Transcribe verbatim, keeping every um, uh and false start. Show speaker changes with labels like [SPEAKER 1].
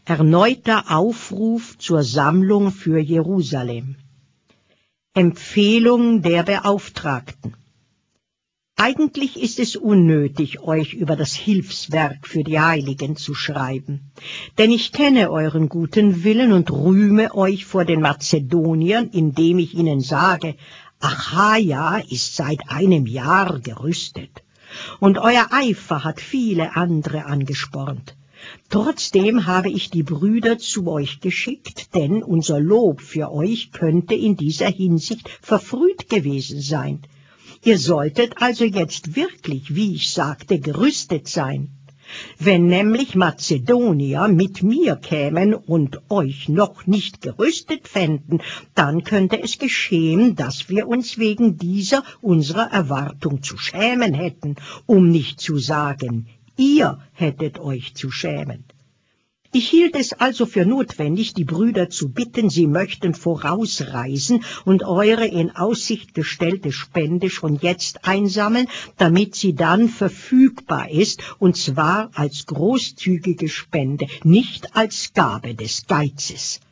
[SPEAKER 1] Erneuter Aufruf zur Sammlung für Jerusalem. Empfehlung der Beauftragten. Eigentlich ist es unnötig, euch über das Hilfswerk für die Heiligen zu schreiben, denn ich kenne euren guten Willen und rühme euch vor den Mazedoniern, indem ich ihnen sage, Achaia ist seit einem Jahr gerüstet, und euer Eifer hat viele andere angespornt. Trotzdem habe ich die Brüder zu euch geschickt, denn unser Lob für euch könnte in dieser Hinsicht verfrüht gewesen sein. Ihr solltet also jetzt wirklich, wie ich sagte, gerüstet sein. Wenn nämlich Mazedonier mit mir kämen und euch noch nicht gerüstet fänden, dann könnte es geschehen, dass wir uns wegen dieser unserer Erwartung zu schämen hätten, um nicht zu sagen, ihr hättet euch zu schämen. Ich hielt es also für notwendig, die Brüder zu bitten, sie möchten vorausreisen und eure in Aussicht gestellte Spende schon jetzt einsammeln, damit sie dann verfügbar ist, und zwar als großzügige Spende, nicht als Gabe des Geizes.